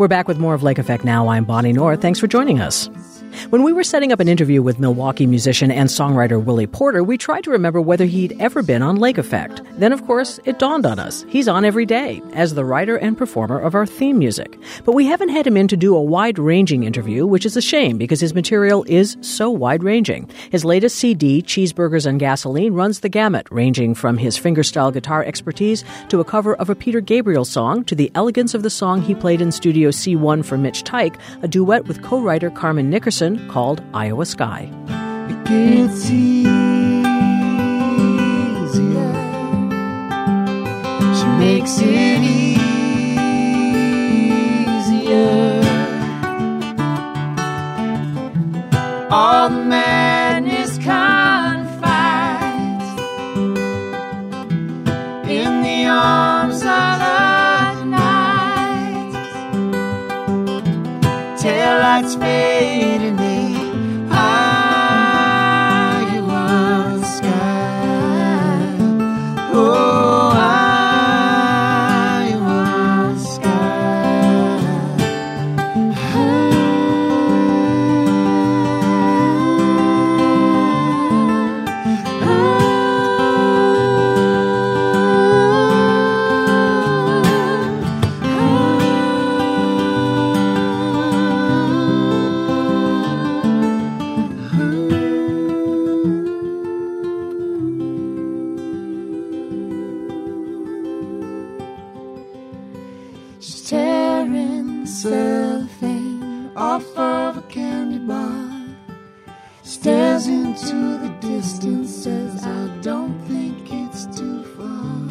We're back with more of Lake Effect Now. I'm Bonnie North. Thanks for joining us. When we were setting up an interview with Milwaukee musician and songwriter Willie Porter, we tried to remember whether he'd ever been on Lake Effect. Then, of course, it dawned on us. He's on every day as the writer and performer of our theme music. But we haven't had him in to do a wide-ranging interview, which is a shame because his material is so wide-ranging. His latest CD, Cheeseburgers and Gasoline, runs the gamut, ranging from his fingerstyle guitar expertise to a cover of a Peter Gabriel song to the elegance of the song he played in Studio C1 for Mitch Tyke, a duet with co-writer Carmen Nickerson called Iowa Sky. It gets easier. She makes it easier. All the madness confides in the arms of the night. Taillights fade and they Iowa sky. Oh, Iowa sky. She's tearing cellophane off of a candy bar. Stares into the distance, says, I don't think it's too far.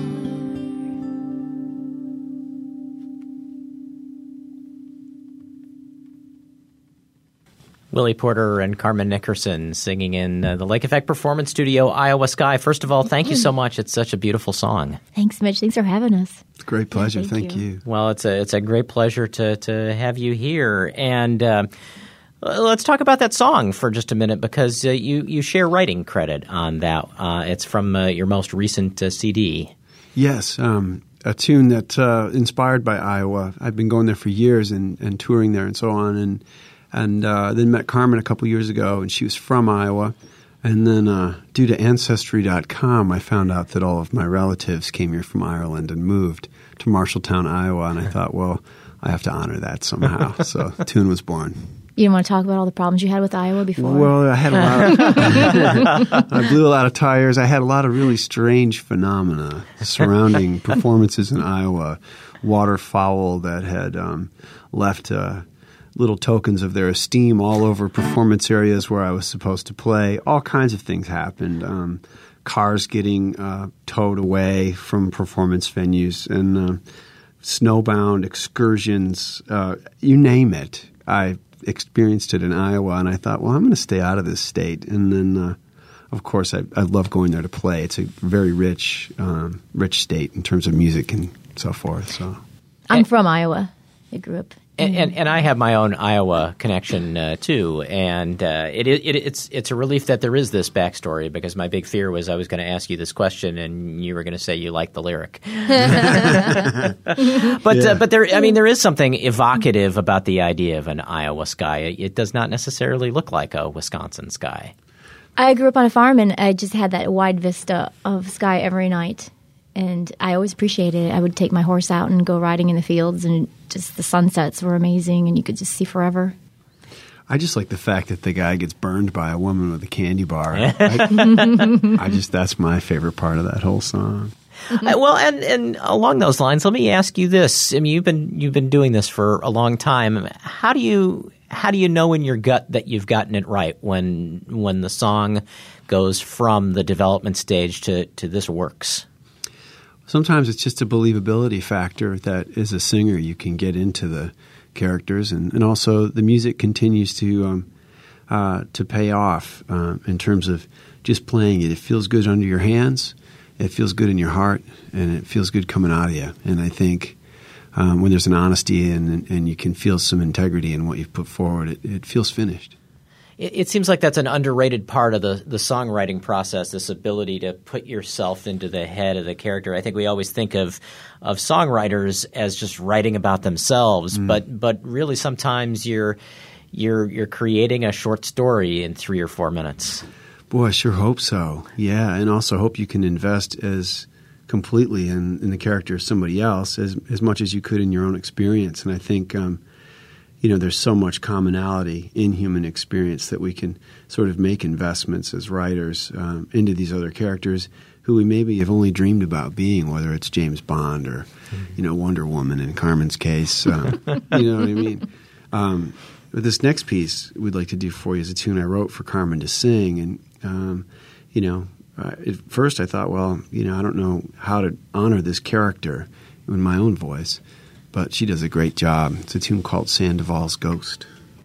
Willie Porter and Carmen Nickerson singing in the Lake Effect Performance Studio, Iowa Sky. First of all, thank you so much. It's such a beautiful song. Thanks, Mitch. Thanks for having us. It's a great pleasure. Yeah, thank you. Well, it's a great pleasure to have you here. And let's talk about that song for just a minute because you share writing credit on that. It's from your most recent CD. Yes, a tune that inspired by Iowa. I've been going there for years and touring there and so on, and then met Carmen a couple years ago, and she was from Iowa. And then due to Ancestry.com, I found out that all of my relatives came here from Ireland and moved to Marshalltown, Iowa. And I thought, well, I have to honor that somehow. So the tune was born. You didn't want to talk about all the problems you had with Iowa before? Well, I had a lot I blew a lot of tires. I had a lot of really strange phenomena surrounding performances in Iowa. Waterfowl that had left little tokens of their esteem all over performance areas where I was supposed to play. All kinds of things happened. Cars getting towed away from performance venues and snowbound excursions, you name it. I experienced it in Iowa, and I thought, well, I'm going to stay out of this state. And then, of course, I love going there to play. It's a very rich state in terms of music and so forth. So I'm from Iowa. I grew up. And I have my own Iowa connection too, and it's a relief that there is this backstory because my big fear was I was going to ask you this question and you were going to say you like the lyric. But there is something evocative about the idea of an Iowa sky. It does not necessarily look like a Wisconsin sky. I grew up on a farm and I just had that wide vista of sky every night. And I always appreciated it. I would take my horse out and go riding in the fields, and just the sunsets were amazing, and you could just see forever. I just like the fact that the guy gets burned by a woman with a candy bar. That's my favorite part of that whole song. Well, and along those lines, let me ask you this. I mean, you've been doing this for a long time. How do you know in your gut that you've gotten it right when the song goes from the development stage to this works? Sometimes it's just a believability factor that as a singer you can get into the characters, and also the music continues to pay off in terms of just playing it. It feels good under your hands, it feels good in your heart, and it feels good coming out of you. And I think when there's an honesty and you can feel some integrity in what you've put forward, it feels finished. It seems like that's an underrated part of the songwriting process, this ability to put yourself into the head of the character. I think we always think of songwriters as just writing about themselves, but really sometimes you're creating a short story in 3 or 4 minutes. Boy, I sure hope so. Yeah, and also hope you can invest as completely in the character of somebody else as much as you could in your own experience. And I think there's so much commonality in human experience that we can sort of make investments as writers into these other characters who we maybe have only dreamed about being, whether it's James Bond or, Wonder Woman in Carmen's case. You know what I mean? But this next piece we'd like to do for you is a tune I wrote for Carmen to sing. And, at first I thought, well, I don't know how to honor this character in my own voice. But she does a great job. It's a tune called Sandoval's Ghost.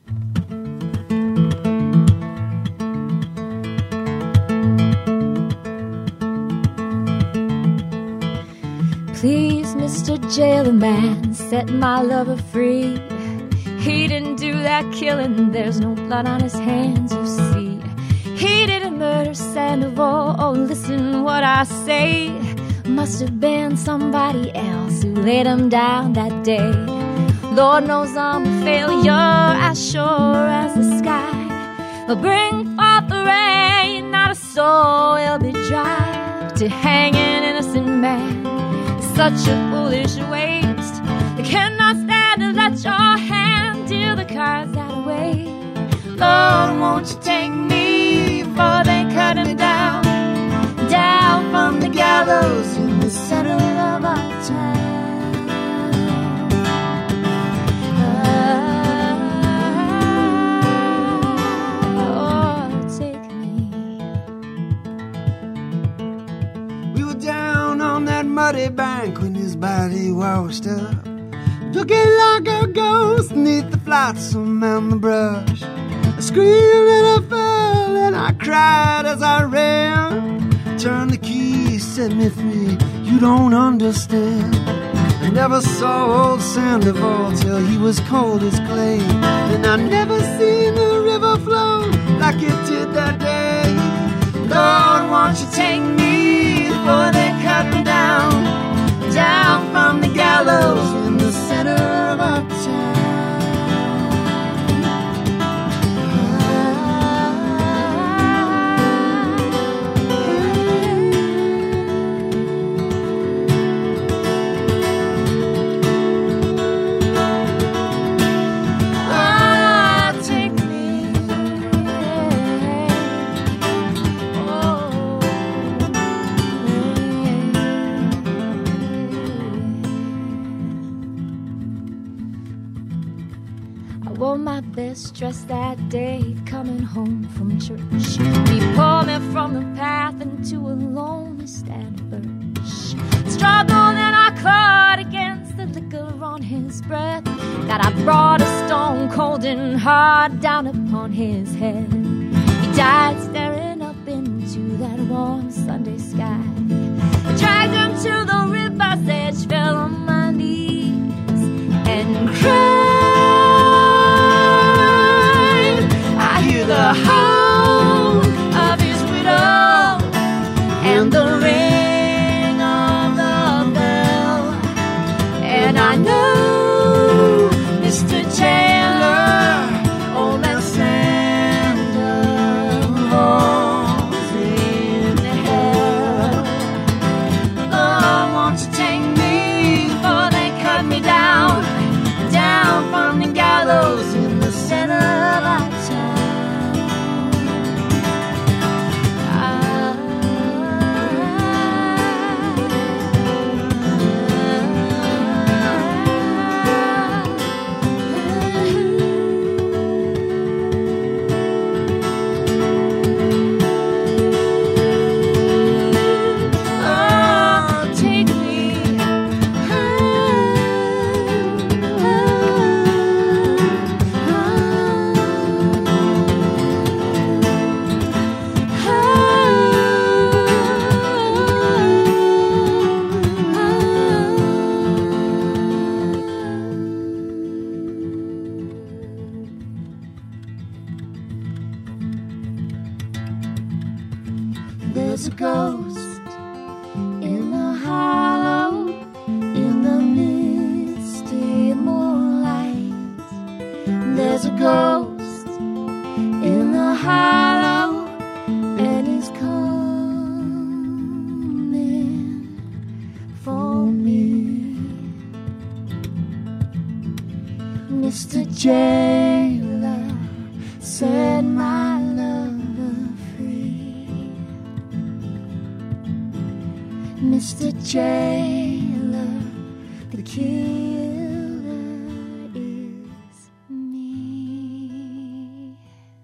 Please, Mr. Jailer Man, set my lover free. He didn't do that killing, there's no blood on his hands, you see. He didn't murder Sandoval, oh listen what I say. Must have been somebody else who laid him down that day. Lord knows I'm a failure, as sure as the sky. But bring forth the rain, not a soul will be dry. To hang an innocent man is such a foolish waste. I cannot stand to let your hand deal the cards that way. Lord, won't you take me before they cut him down? Down from the gallows in the center of our town. Oh, take me. We were down on that muddy bank when his body washed up, looking like a ghost neath the flotsam and the brush. I screamed and I fell and I cried as I ran. Turn the key, set me free, you don't understand. I never saw old Sandoval till he was cold as clay. And I never seen the river flow like it did that day. Lord, won't you take me before they cut me down? Down from the gallows in the center of our town. Best dress that day coming home from church. He pulled me from the path into a lonely stand of birch. Struggled and I clawed against the liquor on his breath that I brought a stone cold and hard down upon his head. He died staring up into that warm Sunday sky. I dragged him to the river's edge, fell on my knees and cried. The howl of his widow and the ring of the bell, and I know Mr. Taylor, old man Sandoval's in hell. Mr. Jailer, set my lover free. Mr. Jailer, the killer is me.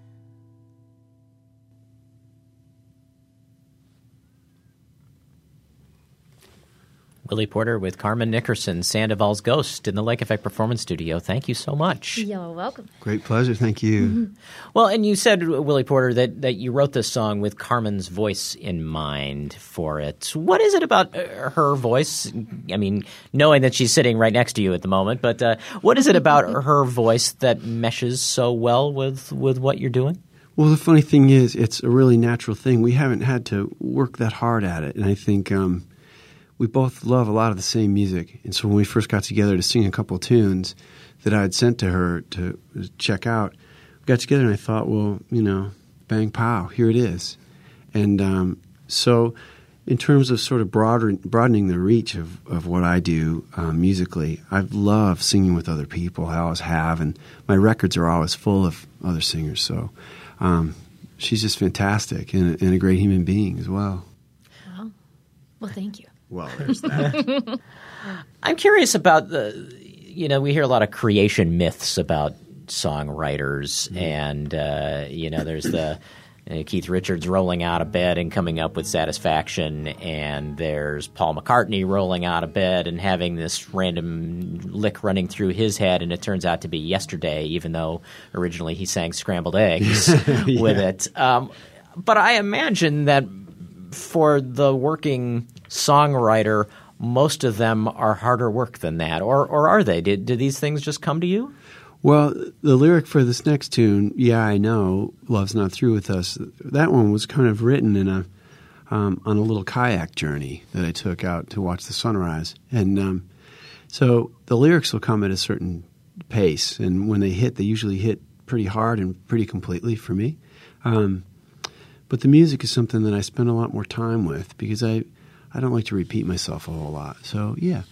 Willie Porter with Carmen Nickerson, Sandoval's Ghost in the Lake Effect Performance Studio. Thank you so much. You're welcome. Great pleasure. Thank you. Well, and you said, Willie Porter, that you wrote this song with Carmen's voice in mind for it. What is it about her voice? I mean, knowing that she's sitting right next to you at the moment, but what is it about her voice that meshes so well with what you're doing? Well, the funny thing is, it's a really natural thing. We haven't had to work that hard at it, and I think we both love a lot of the same music. And so when we first got together to sing a couple of tunes that I had sent to her to check out, we got together and I thought, well, bang, pow, here it is. And so in terms of sort of broadening the reach of what I do musically, I love singing with other people. I always have, and my records are always full of other singers. So she's just fantastic and a great human being as well. Oh. Well, thank you. Well, there's that. I'm curious about we hear a lot of creation myths about songwriters, and there's the Keith Richards rolling out of bed and coming up with Satisfaction, and there's Paul McCartney rolling out of bed and having this random lick running through his head, and it turns out to be Yesterday, even though originally he sang Scrambled Eggs with it. But I imagine that for the working songwriter, most of them are harder work than that, or are they? Do these things just come to you? Well, the lyric for this next tune, Yeah, I Know, Love's Not Through With Us, that one was kind of written in on a little kayak journey that I took out to watch the sunrise. And so the lyrics will come at a certain pace, and when they hit, they usually hit pretty hard and pretty completely for me. But the music is something that I spend a lot more time with because I don't like to repeat myself a whole lot. So, yeah,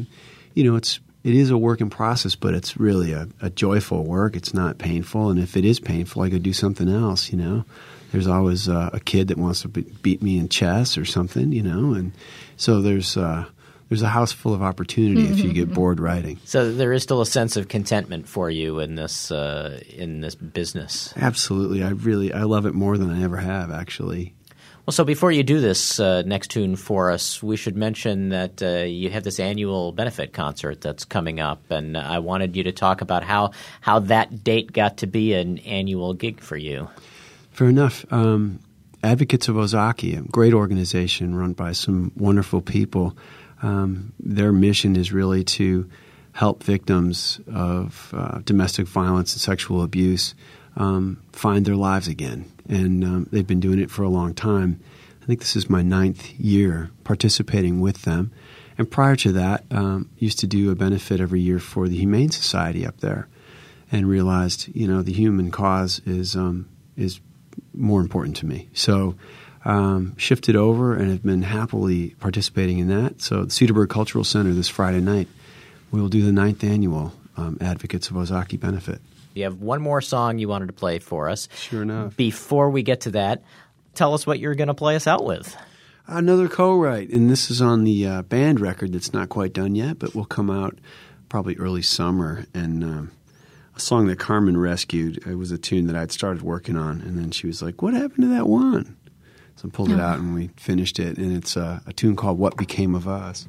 it is a work in process, but it's really a joyful work. It's not painful, and if it is painful, I could do something else, There's always a kid that wants to beat me in chess or something, and so there's a house full of opportunity if you get bored writing. So there is still a sense of contentment for you in this business. Absolutely. I love it more than I ever have, actually. Well, so before you do this next tune for us, we should mention that you have this annual benefit concert that's coming up, and I wanted you to talk about how that date got to be an annual gig for you. Fair enough. Advocates of Ozaki, a great organization run by some wonderful people. Their mission is really to help victims of domestic violence and sexual abuse find their lives again. And they've been doing it for a long time. I think this is my 9th year participating with them. And prior to that, used to do a benefit every year for the Humane Society up there, and realized, the human cause is more important to me. So shifted over and have been happily participating in that. So at the Cedarburg Cultural Center this Friday night, we will do the 9th annual Advocates of Ozaki benefit. You have one more song you wanted to play for us. Sure enough. Before we get to that, tell us what you're going to play us out with. Another co-write, and this is on the band record that's not quite done yet, but will come out probably early summer. And a song that Carmen rescued, it was a tune that I'd started working on, and then she was like, what happened to that one? So I pulled it out and we finished it, and it's a tune called What Became of Us.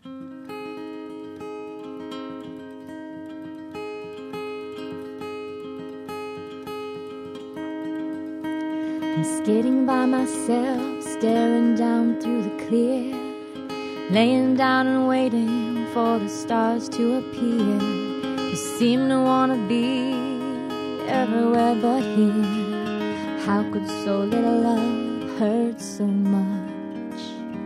I'm skating by myself, staring down through the clear, laying down and waiting for the stars to appear. You seem to want to be everywhere but here. How could so little love hurt so much?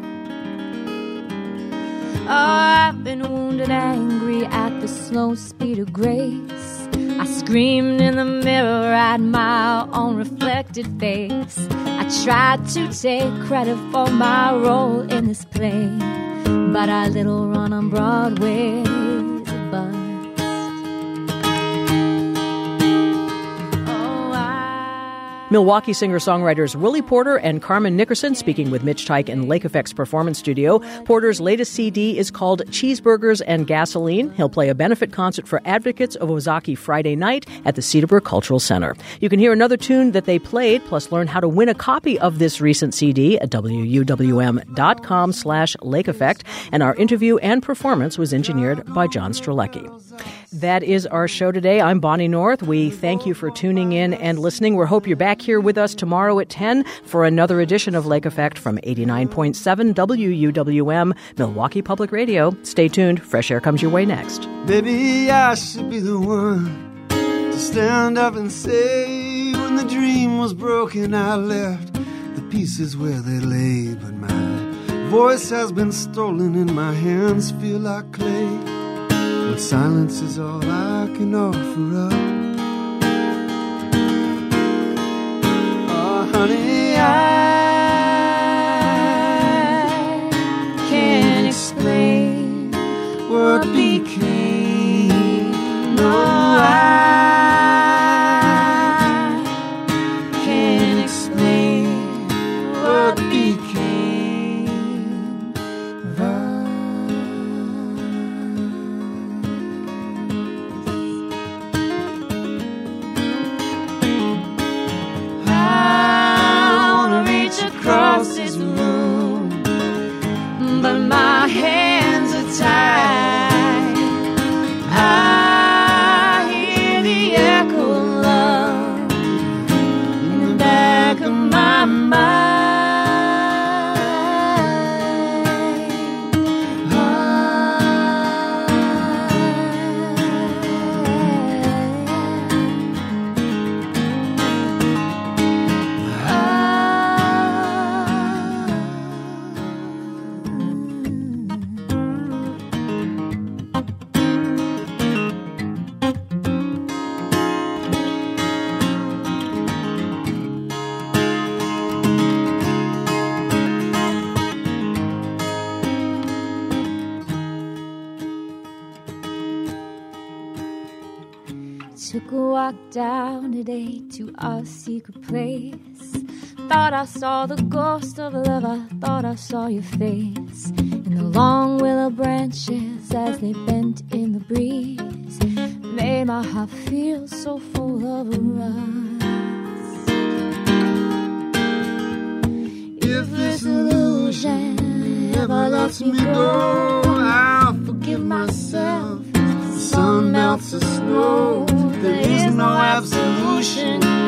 Oh, I've been wounded, angry at the slow speed of grace. I screamed in the mirror at my own reflected face. I tried to take credit for my role in this play, but our little run on Broadway is a bust. Milwaukee singer-songwriters Willie Porter and Carmen Nickerson speaking with Mitch Teich in Lake Effect's Performance Studio. Porter's latest CD is called Cheeseburgers and Gasoline. He'll play a benefit concert for advocates of Ozaki Friday night at the Cedarbrook Cultural Center. You can hear another tune that they played, plus learn how to win a copy of this recent CD at wuwm.com/Lake Effect. And our interview and performance was engineered by John Strelecki. That is our show today. I'm Bonnie North. We thank you for tuning in and listening. We hope you're back here with us tomorrow at 10 for another edition of Lake Effect from 89.7 WUWM, Milwaukee Public Radio. Stay tuned. Fresh Air comes your way next. Maybe I should be the one to stand up and say, when the dream was broken, I left the pieces where they lay. But my voice has been stolen and my hands feel like clay. And silence is all I can offer up. Oh, honey, I can't explain what became. No, I can't explain what became of us. Across this room, but my hands are tied. I hear the echo of love in the back of my mind. Took a walk down today to our secret place. Thought I saw the ghost of love, I thought I saw your face in the long willow branches as they bent in the breeze. Made my heart feel so full of rust. If this illusion ever lets me go, I'll forgive myself. The sun melts the snow. There is no absolution.